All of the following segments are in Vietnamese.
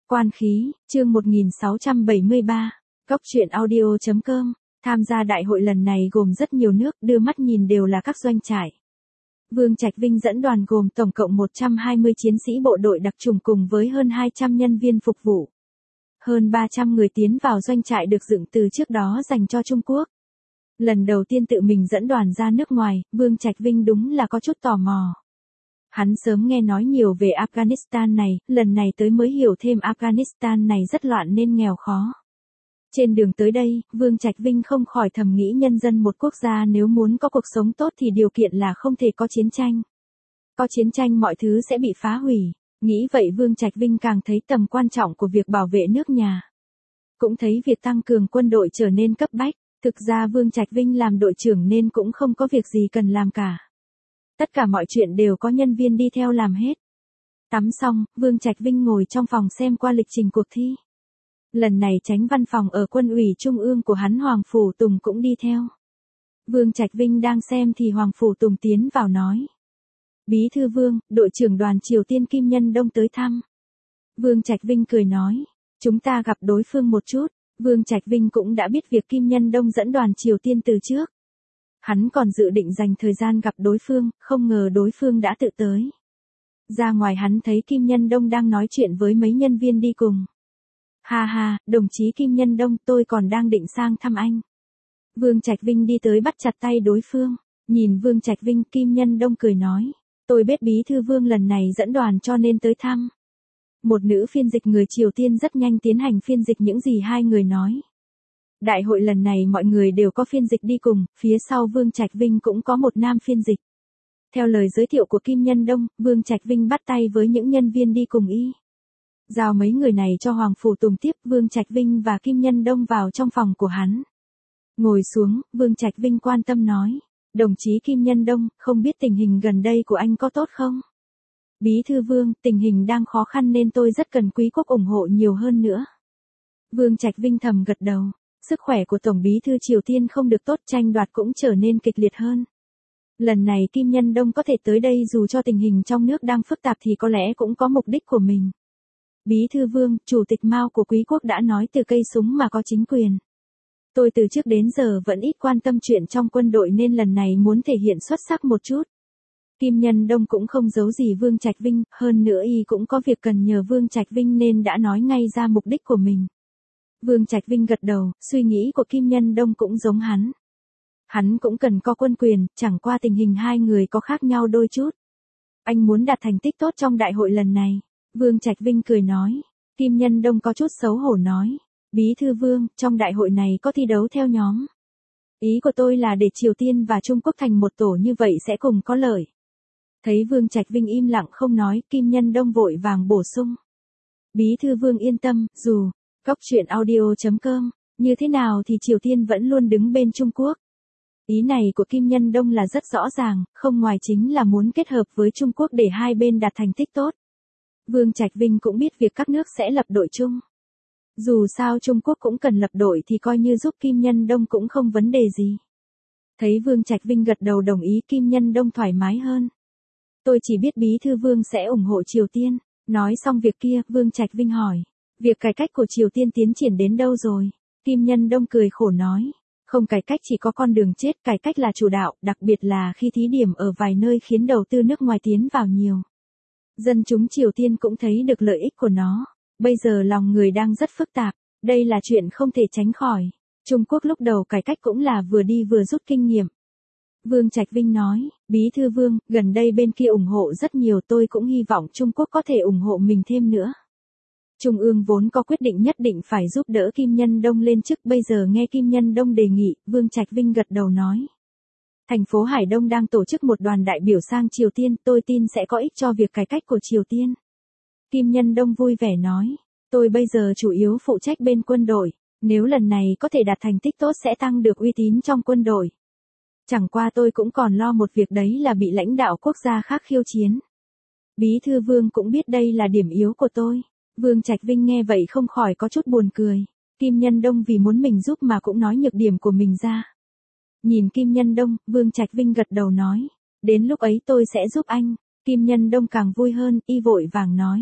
Quan khí, chương 1673, Cốc truyện audio.com, tham gia đại hội lần này gồm rất nhiều nước, đưa mắt nhìn đều là các doanh trại. Vương Trạch Vinh dẫn đoàn gồm tổng cộng 120 chiến sĩ bộ đội đặc chủng cùng với hơn 200 nhân viên phục vụ. Hơn 300 người tiến vào doanh trại được dựng từ trước đó dành cho Trung Quốc. Lần đầu tiên tự mình dẫn đoàn ra nước ngoài, Vương Trạch Vinh đúng là có chút tò mò. Hắn sớm nghe nói nhiều về Afghanistan này, lần này tới mới hiểu thêm Afghanistan này rất loạn nên nghèo khó. Trên đường tới đây, Vương Trạch Vinh không khỏi thầm nghĩ nhân dân một quốc gia nếu muốn có cuộc sống tốt thì điều kiện là không thể có chiến tranh. Có chiến tranh mọi thứ sẽ bị phá hủy. Nghĩ vậy Vương Trạch Vinh càng thấy tầm quan trọng của việc bảo vệ nước nhà. Cũng thấy việc tăng cường quân đội trở nên cấp bách. Thực ra Vương Trạch Vinh làm đội trưởng nên cũng không có việc gì cần làm cả. Tất cả mọi chuyện đều có nhân viên đi theo làm hết. Tắm xong, Vương Trạch Vinh ngồi trong phòng xem qua lịch trình cuộc thi. Lần này chánh văn phòng ở quân ủy trung ương của hắn Hoàng Phủ Tùng cũng đi theo. Vương Trạch Vinh đang xem thì Hoàng Phủ Tùng tiến vào nói. Bí thư Vương, đội trưởng đoàn Triều Tiên Kim Nhân Đông tới thăm. Vương Trạch Vinh cười nói, chúng ta gặp đối phương một chút. Vương Trạch Vinh cũng đã biết việc Kim Nhân Đông dẫn đoàn Triều Tiên từ trước. Hắn còn dự định dành thời gian gặp đối phương, không ngờ đối phương đã tự tới. Ra ngoài hắn thấy Kim Nhân Đông đang nói chuyện với mấy nhân viên đi cùng. Ha ha, đồng chí Kim Nhân Đông, tôi còn đang định sang thăm anh. Vương Trạch Vinh đi tới bắt chặt tay đối phương. Nhìn Vương Trạch Vinh, Kim Nhân Đông cười nói, tôi biết bí thư Vương lần này dẫn đoàn cho nên tới thăm. Một nữ phiên dịch người Triều Tiên rất nhanh tiến hành phiên dịch những gì hai người nói. Đại hội lần này mọi người đều có phiên dịch đi cùng, phía sau Vương Trạch Vinh cũng có một nam phiên dịch. Theo lời giới thiệu của Kim Nhân Đông, Vương Trạch Vinh bắt tay với những nhân viên đi cùng y. Giao mấy người này cho Hoàng Phủ Tùng tiếp, Vương Trạch Vinh và Kim Nhân Đông vào trong phòng của hắn. Ngồi xuống, Vương Trạch Vinh quan tâm nói, đồng chí Kim Nhân Đông, không biết tình hình gần đây của anh có tốt không? Bí thư Vương, tình hình đang khó khăn nên tôi rất cần quý quốc ủng hộ nhiều hơn nữa. Vương Trạch Vinh thầm gật đầu. Sức khỏe của Tổng bí thư Triều Tiên không được tốt, tranh đoạt cũng trở nên kịch liệt hơn. Lần này Kim Nhân Đông có thể tới đây dù cho tình hình trong nước đang phức tạp thì có lẽ cũng có mục đích của mình. Bí thư Vương, Chủ tịch Mao của quý quốc đã nói từ cây súng mà có chính quyền. Tôi từ trước đến giờ vẫn ít quan tâm chuyện trong quân đội nên lần này muốn thể hiện xuất sắc một chút. Kim Nhân Đông cũng không giấu gì Vương Trạch Vinh, hơn nữa y cũng có việc cần nhờ Vương Trạch Vinh nên đã nói ngay ra mục đích của mình. Vương Trạch Vinh gật đầu, suy nghĩ của Kim Nhân Đông cũng giống hắn. Hắn cũng cần có quân quyền, chẳng qua tình hình hai người có khác nhau đôi chút. Anh muốn đạt thành tích tốt trong đại hội lần này. Vương Trạch Vinh cười nói. Kim Nhân Đông có chút xấu hổ nói. Bí thư Vương, trong đại hội này có thi đấu theo nhóm. Ý của tôi là để Triều Tiên và Trung Quốc thành một tổ như vậy sẽ cùng có lợi. Thấy Vương Trạch Vinh im lặng không nói, Kim Nhân Đông vội vàng bổ sung. Bí thư Vương yên tâm, dù Cốc truyện audio.com, như thế nào thì Triều Tiên vẫn luôn đứng bên Trung Quốc. Ý này của Kim Nhân Đông là rất rõ ràng, không ngoài chính là muốn kết hợp với Trung Quốc để hai bên đạt thành tích tốt. Vương Trạch Vinh cũng biết việc các nước sẽ lập đội chung. Dù sao Trung Quốc cũng cần lập đội thì coi như giúp Kim Nhân Đông cũng không vấn đề gì. Thấy Vương Trạch Vinh gật đầu đồng ý, Kim Nhân Đông thoải mái hơn. Tôi chỉ biết bí thư Vương sẽ ủng hộ Triều Tiên. Nói xong việc kia, Vương Trạch Vinh hỏi. Việc cải cách của Triều Tiên tiến triển đến đâu rồi? Kim Nhân Đông cười khổ nói. Không cải cách chỉ có con đường chết, cải cách là chủ đạo, đặc biệt là khi thí điểm ở vài nơi khiến đầu tư nước ngoài tiến vào nhiều. Dân chúng Triều Tiên cũng thấy được lợi ích của nó. Bây giờ lòng người đang rất phức tạp, đây là chuyện không thể tránh khỏi. Trung Quốc lúc đầu cải cách cũng là vừa đi vừa rút kinh nghiệm. Vương Trạch Vinh nói, Bí thư Vương, gần đây bên kia ủng hộ rất nhiều, tôi cũng hy vọng Trung Quốc có thể ủng hộ mình thêm nữa. Trung ương vốn có quyết định nhất định phải giúp đỡ Kim Nhân Đông lên chức, bây giờ nghe Kim Nhân Đông đề nghị, Vương Trạch Vinh gật đầu nói. Thành phố Hải Đông đang tổ chức một đoàn đại biểu sang Triều Tiên, tôi tin sẽ có ích cho việc cải cách của Triều Tiên. Kim Nhân Đông vui vẻ nói, tôi bây giờ chủ yếu phụ trách bên quân đội, nếu lần này có thể đạt thành tích tốt sẽ tăng được uy tín trong quân đội. Chẳng qua tôi cũng còn lo một việc đấy là bị lãnh đạo quốc gia khác khiêu chiến. Bí thư Vương cũng biết đây là điểm yếu của tôi. Vương Trạch Vinh nghe vậy không khỏi có chút buồn cười. Kim Nhân Đông vì muốn mình giúp mà cũng nói nhược điểm của mình ra. Nhìn Kim Nhân Đông, Vương Trạch Vinh gật đầu nói. Đến lúc ấy tôi sẽ giúp anh. Kim Nhân Đông càng vui hơn, y vội vàng nói.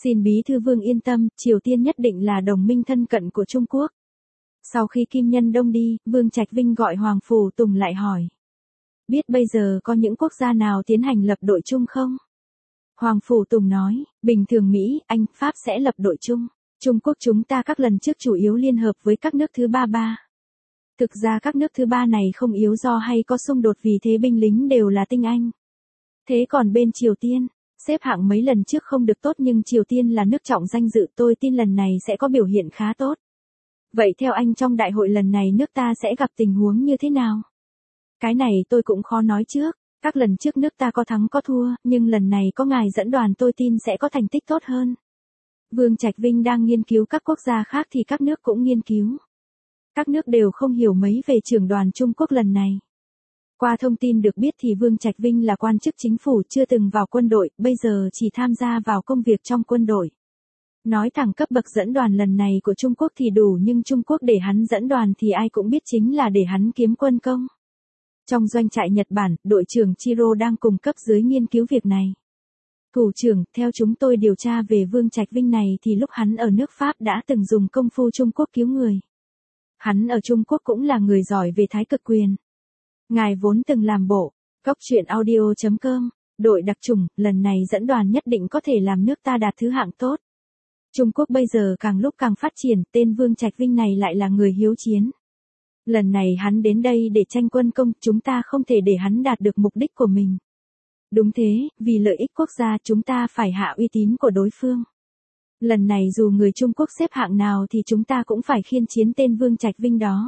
Xin bí thư Vương yên tâm, Triều Tiên nhất định là đồng minh thân cận của Trung Quốc. Sau khi Kim Nhân Đông đi, Vương Trạch Vinh gọi Hoàng Phủ Tùng lại hỏi. Biết bây giờ có những quốc gia nào tiến hành lập đội chung không? Hoàng Phủ Tùng nói, bình thường Mỹ, Anh, Pháp sẽ lập đội chung. Trung Quốc chúng ta các lần trước chủ yếu liên hợp với các nước thứ ba. Thực ra các nước thứ ba này không yếu do hay có xung đột vì thế binh lính đều là tinh Anh. Thế còn bên Triều Tiên, xếp hạng mấy lần trước không được tốt nhưng Triều Tiên là nước trọng danh dự, tôi tin lần này sẽ có biểu hiện khá tốt. Vậy theo anh trong đại hội lần này nước ta sẽ gặp tình huống như thế nào? Cái này tôi cũng khó nói trước, các lần trước nước ta có thắng có thua, nhưng lần này có ngài dẫn đoàn tôi tin sẽ có thành tích tốt hơn. Vương Trạch Vinh đang nghiên cứu các quốc gia khác thì các nước cũng nghiên cứu. Các nước đều không hiểu mấy về trưởng đoàn Trung Quốc lần này. Qua thông tin được biết thì Vương Trạch Vinh là quan chức chính phủ chưa từng vào quân đội, bây giờ chỉ tham gia vào công việc trong quân đội. Nói thẳng cấp bậc dẫn đoàn lần này của Trung Quốc thì đủ nhưng Trung Quốc để hắn dẫn đoàn thì ai cũng biết chính là để hắn kiếm quân công. Trong doanh trại Nhật Bản, đội trưởng Chiro đang cùng cấp dưới nghiên cứu việc này. Thủ trưởng, theo chúng tôi điều tra về Vương Trạch Vinh này thì lúc hắn ở nước Pháp đã từng dùng công phu Trung Quốc cứu người. Hắn ở Trung Quốc cũng là người giỏi về thái cực quyền. Ngài vốn từng làm bộ, Cóc Truyện Audio.com, đội đặc chủng, lần này dẫn đoàn nhất định có thể làm nước ta đạt thứ hạng tốt. Trung Quốc bây giờ càng lúc càng phát triển, tên Vương Trạch Vinh này lại là người hiếu chiến. Lần này hắn đến đây để tranh quân công, chúng ta không thể để hắn đạt được mục đích của mình. Đúng thế, vì lợi ích quốc gia chúng ta phải hạ uy tín của đối phương. Lần này dù người Trung Quốc xếp hạng nào thì chúng ta cũng phải khiên chiến tên Vương Trạch Vinh đó.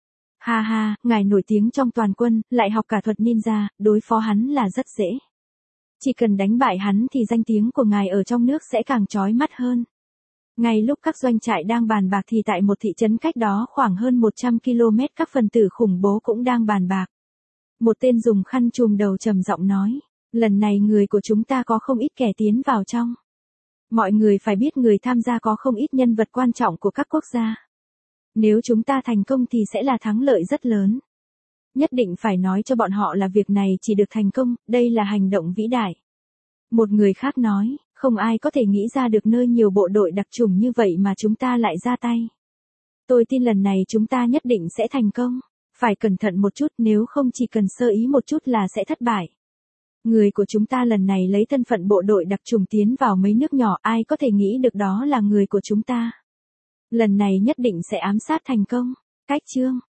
Ha ha, ngài nổi tiếng trong toàn quân, lại học cả thuật ninja, đối phó hắn là rất dễ. Chỉ cần đánh bại hắn thì danh tiếng của ngài ở trong nước sẽ càng chói mắt hơn. Ngay lúc các doanh trại đang bàn bạc thì tại một thị trấn cách đó khoảng hơn 100 km các phần tử khủng bố cũng đang bàn bạc. Một tên dùng khăn trùm đầu trầm giọng nói, lần này người của chúng ta có không ít kẻ tiến vào trong. Mọi người phải biết người tham gia có không ít nhân vật quan trọng của các quốc gia. Nếu chúng ta thành công thì sẽ là thắng lợi rất lớn. Nhất định phải nói cho bọn họ là việc này chỉ được thành công, đây là hành động vĩ đại. Một người khác nói, không ai có thể nghĩ ra được nơi nhiều bộ đội đặc chủng như vậy mà chúng ta lại ra tay. Tôi tin lần này chúng ta nhất định sẽ thành công. Phải cẩn thận một chút nếu không chỉ cần sơ ý một chút là sẽ thất bại. Người của chúng ta lần này lấy thân phận bộ đội đặc chủng tiến vào mấy nước nhỏ, ai có thể nghĩ được đó là người của chúng ta. Lần này nhất định sẽ ám sát thành công. Cách chương